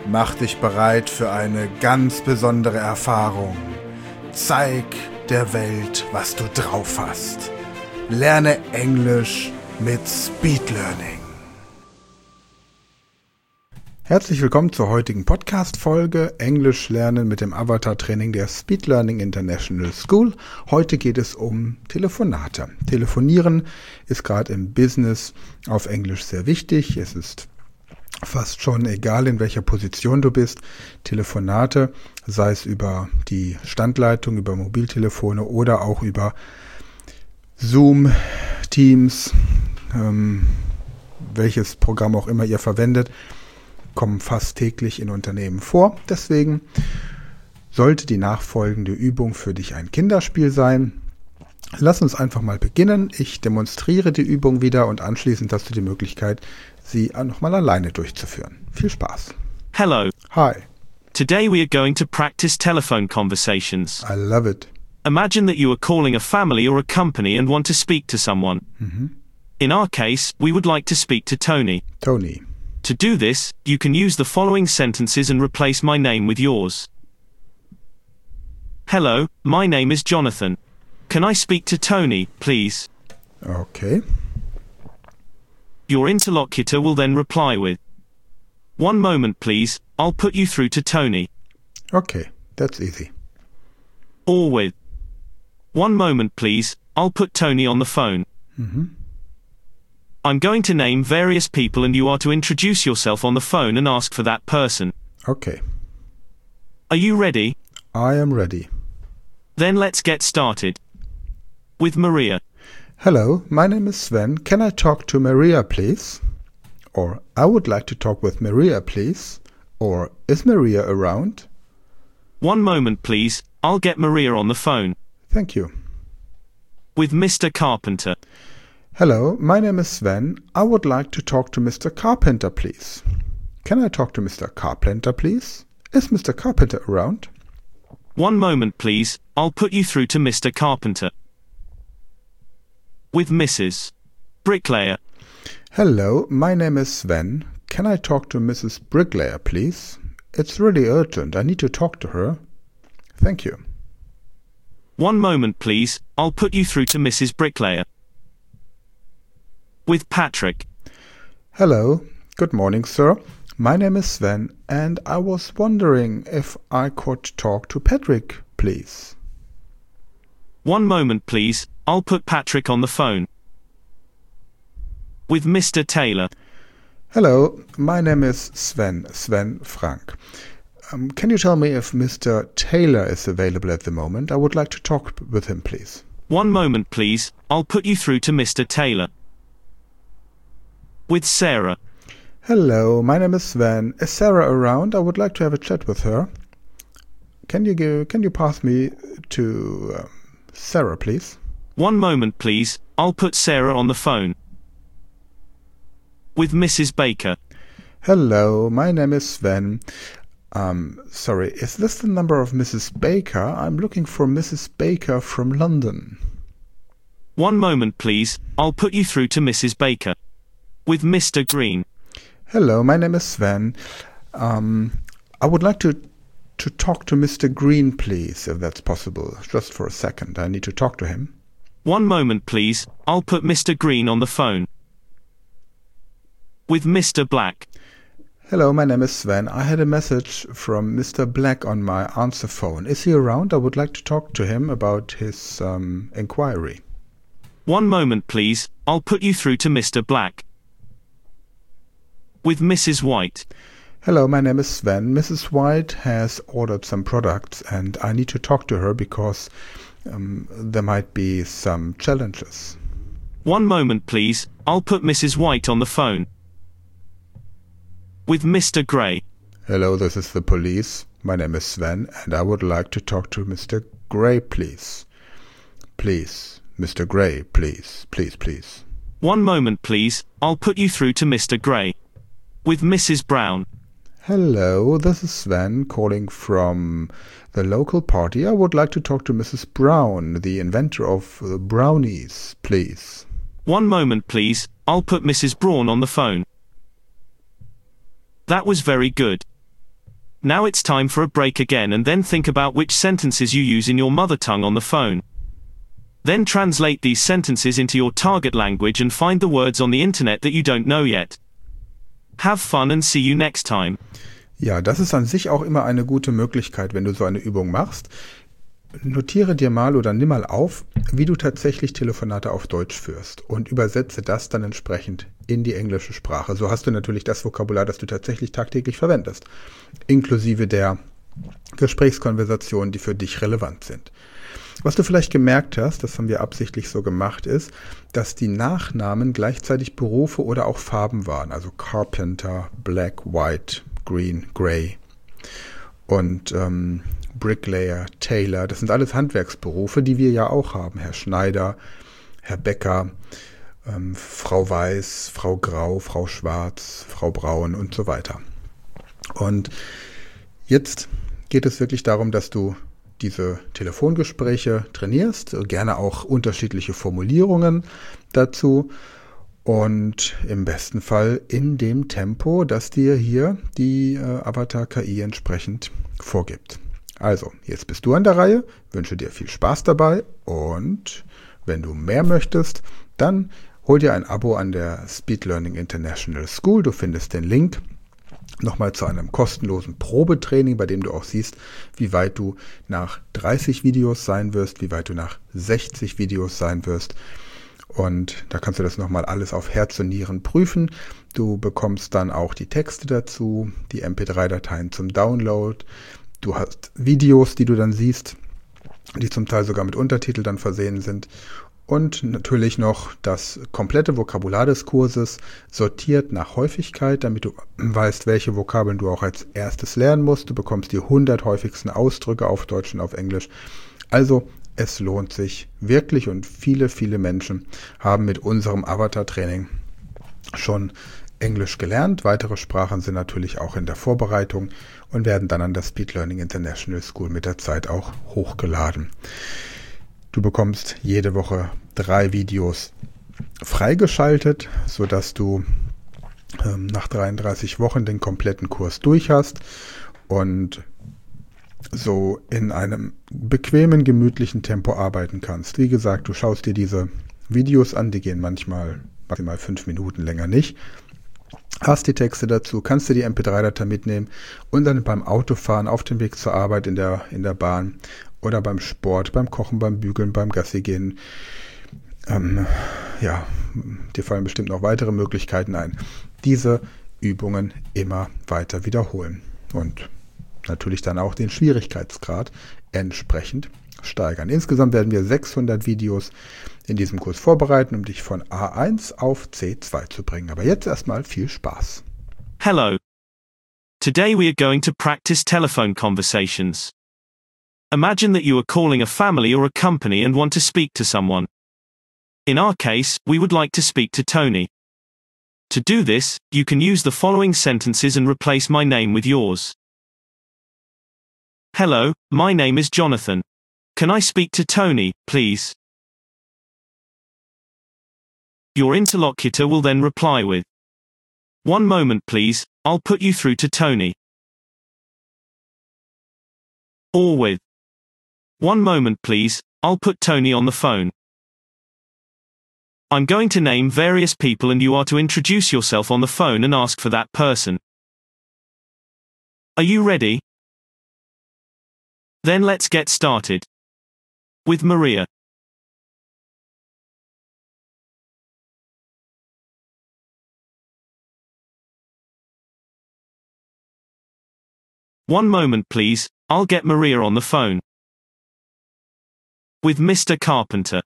Mach dich bereit für eine ganz besondere Erfahrung. Zeig der Welt, was du drauf hast. Lerne Englisch mit Speed Learning. Herzlich willkommen zur heutigen Podcast-Folge Englisch lernen mit dem Avatar-Training der Speed Learning International School. Heute geht es um Telefonate. Telefonieren ist gerade im Business auf Englisch sehr wichtig. Es ist fast schon egal, in welcher Position du bist. Telefonate, sei es über die Standleitung, über Mobiltelefone oder auch über Zoom, Teams, welches Programm auch immer ihr verwendet, kommen fast täglich in Unternehmen vor. Deswegen sollte die nachfolgende Übung für dich ein Kinderspiel sein. Lass uns einfach mal beginnen. Ich demonstriere die Übung wieder und anschließend hast du die Möglichkeit, sie nochmal alleine durchzuführen. Viel Spaß. Hello. Hi. Today we are going to practice telephone conversations. I love it. Imagine that you are calling a family or a company and want to speak to someone. In our case, we would like to speak to Tony. Tony. To do this, you can use the following sentences and replace my name with yours. Hello, my name is Jonathan. Can I speak to Tony, please? Okay. Your interlocutor will then reply with, "One moment please, I'll put you through to Tony." Okay, that's easy. Or with, "One moment please, I'll put Tony on the phone." I'm going to name various people and you are to introduce yourself on the phone and ask for that person. Okay. Are you ready? I am ready. Then let's get started. With Maria. Hello, my name is Sven. Can I talk to Maria, please? Or, I would like to talk with Maria, please. Or, is Maria around? One moment please, I'll get Maria on the phone. Thank you. With Mr. Carpenter. Hello, my name is Sven. I would like to talk to Mr. Carpenter, please. Can I talk to Mr. Carpenter, please? Is Mr. Carpenter around? One moment please, I'll put you through to Mr. Carpenter. With Mrs. Bricklayer. Hello, my name is Sven. Can I talk to Mrs. Bricklayer, please? It's really urgent. I need to talk to her. Thank you. One moment please, I'll put you through to Mrs. Bricklayer. With Patrick. Hello, good morning, sir. My name is Sven, and I was wondering if I could talk to Patrick, please. One moment please, I'll put Patrick on the phone. With Mr. Taylor. Hello, my name is Sven Frank. Can you tell me if Mr. Taylor is available at the moment? I would like to talk with him, please. One moment please, I'll put you through to Mr. Taylor. With Sarah. Hello, my name is Sven. Is Sarah around? I would like to have a chat with her. Can you pass me to Sarah, please? One moment please, I'll put Sarah on the phone. With Mrs. Baker. Hello, my name is Sven. Sorry, is this the number of Mrs. Baker? I'm looking for Mrs. Baker from London. One moment please, I'll put you through to Mrs. Baker. With Mr. Green. Hello, my name is Sven. I would like to talk to Mr. Green, please, if that's possible. Just for a second, I need to talk to him. One moment please, I'll put Mr. Green on the phone. With Mr. Black. Hello, my name is Sven. I had a message from Mr. Black on my answer phone. Is he around? I would like to talk to him about his inquiry. One moment please, I'll put you through to Mr. Black. With Mrs. White. Hello, my name is Sven. Mrs. White has ordered some products and I need to talk to her because there might be some challenges. One moment please, I'll put Mrs. White on the phone. With Mr. Gray. Hello, this is the police. My name is Sven and I would like to talk to Mr. Gray, please. Please, Mr. Gray, please, please, please. One moment please, I'll put you through to Mr. Gray. With Mrs. Brown. Hello, this is Sven calling from the local party. I would like to talk to Mrs. Brown, the inventor of brownies, please. One moment please, I'll put Mrs. Braun on the phone. That was very good. Now it's time for a break again, and then think about which sentences you use in your mother tongue on the phone. Then translate these sentences into your target language and find the words on the internet that you don't know yet. Have fun and see you next time. Ja, das ist an sich auch immer eine gute Möglichkeit, wenn du so eine Übung machst. Notiere dir mal oder nimm mal auf, wie du tatsächlich Telefonate auf Deutsch führst und übersetze das dann entsprechend in die englische Sprache. So hast du natürlich das Vokabular, das du tatsächlich tagtäglich verwendest, inklusive der Gesprächskonversationen, die für dich relevant sind. Was du vielleicht gemerkt hast, das haben wir absichtlich so gemacht, ist, dass die Nachnamen gleichzeitig Berufe oder auch Farben waren. Also Carpenter, Black, White, Green, Gray und Bricklayer, Tailor. Das sind alles Handwerksberufe, die wir ja auch haben. Herr Schneider, Herr Bäcker, Frau Weiß, Frau Grau, Frau Schwarz, Frau Braun und so weiter. Und jetzt geht es wirklich darum, dass du diese Telefongespräche trainierst, gerne auch unterschiedliche Formulierungen dazu und im besten Fall in dem Tempo, das dir hier die Avatar-KI entsprechend vorgibt. Also, jetzt bist du an der Reihe, wünsche dir viel Spaß dabei und wenn du mehr möchtest, dann hol dir ein Abo an der Speed Learning International School. Du findest den Link nochmal zu einem kostenlosen Probetraining, bei dem du auch siehst, wie weit du nach 30 Videos sein wirst, wie weit du nach 60 Videos sein wirst. Und da kannst du das nochmal alles auf Herz und Nieren prüfen. Du bekommst dann auch die Texte dazu, die MP3-Dateien zum Download. Du hast Videos, die du dann siehst, die zum Teil sogar mit Untertitel dann versehen sind. Und natürlich noch das komplette Vokabular des Kurses, sortiert nach Häufigkeit, damit du weißt, welche Vokabeln du auch als erstes lernen musst. Du bekommst die 100 häufigsten Ausdrücke auf Deutsch und auf Englisch. Also es lohnt sich wirklich und viele, viele Menschen haben mit unserem Avatar-Training schon Englisch gelernt. Weitere Sprachen sind natürlich auch in der Vorbereitung und werden dann an der Speed Learning International School mit der Zeit auch hochgeladen. Du bekommst jede Woche 3 Videos freigeschaltet, sodass du nach 33 Wochen den kompletten Kurs durch hast und so in einem bequemen, gemütlichen Tempo arbeiten kannst. Wie gesagt, du schaust dir diese Videos an, die gehen manchmal maximal 5 Minuten, länger nicht. Hast die Texte dazu, kannst du die MP3-Datei mitnehmen und dann beim Autofahren, auf dem Weg zur Arbeit, in der Bahn oder beim Sport, beim Kochen, beim Bügeln, beim Gassi gehen. Dir fallen bestimmt noch weitere Möglichkeiten ein. Diese Übungen immer weiter wiederholen und natürlich dann auch den Schwierigkeitsgrad entsprechend steigern. Insgesamt werden wir 600 Videos in diesem Kurs vorbereiten, um dich von A1 auf C2 zu bringen. Aber jetzt erstmal viel Spaß. Hello. Today we are going to practice telephone conversations. Imagine that you are calling a family or a company and want to speak to someone. In our case, we would like to speak to Tony. To do this, you can use the following sentences and replace my name with yours. Hello, my name is Jonathan. Can I speak to Tony, please? Your interlocutor will then reply with, "One moment please, I'll put you through to Tony." Or with, "One moment please, I'll put Tony on the phone." I'm going to name various people and you are to introduce yourself on the phone and ask for that person. Are you ready? Then let's get started. With Maria. One moment please, I'll get Maria on the phone. With Mr. Carpenter.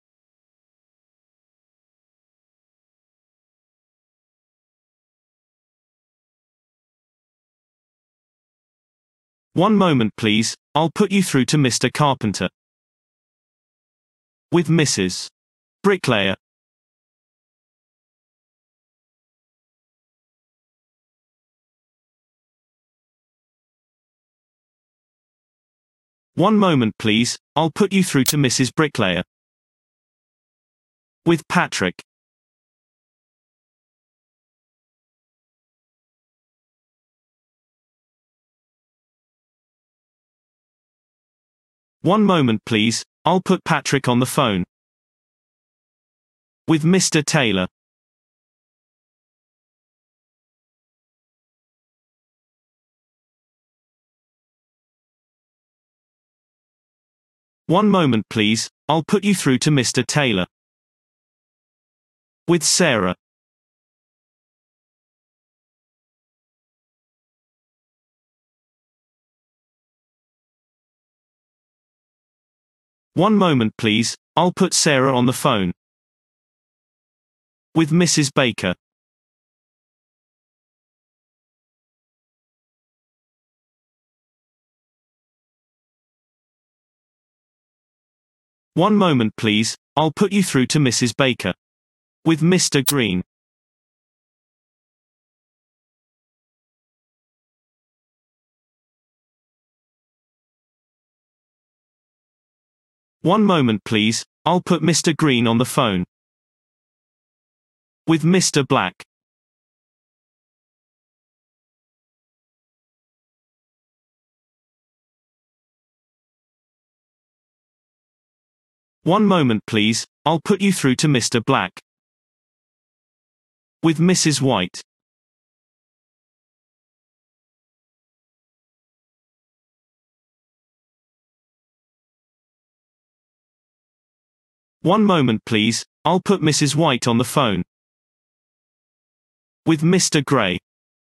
One moment please, I'll put you through to Mr. Carpenter. With Mrs. Bricklayer. One moment please, I'll put you through to Mrs. Bricklayer. With Patrick. One moment please, I'll put Patrick on the phone. With Mr. Taylor. One moment please, I'll put you through to Mr. Taylor. With Sarah. One moment please, I'll put Sarah on the phone. With Mrs. Baker. One moment please, I'll put you through to Mrs. Baker. With Mr. Green. One moment please, I'll put Mr. Green on the phone. With Mr. Black. One moment please, I'll put you through to Mr. Black. With Mrs. White. One moment please, I'll put Mrs. White on the phone. With Mr. Gray.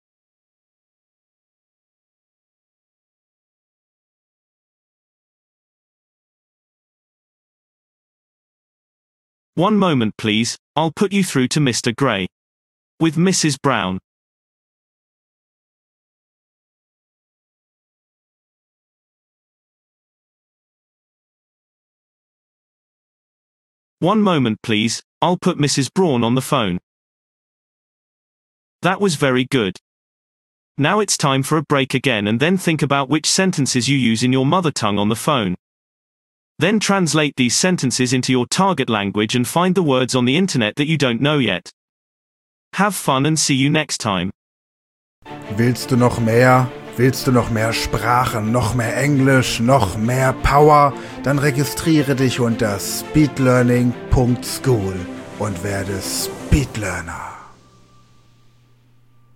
One moment please, I'll put you through to Mr. Gray. With Mrs. Brown. One moment please, I'll put Mrs. Braun on the phone. That was very good. Now it's time for a break again and then think about which sentences you use in your mother tongue on the phone. Then translate these sentences into your target language and find the words on the internet that you don't know yet. Have fun and see you next time. Willst du noch mehr? Willst du noch mehr Sprachen, noch mehr Englisch, noch mehr Power? Dann registriere dich unter speedlearning.school und werde Speedlearner.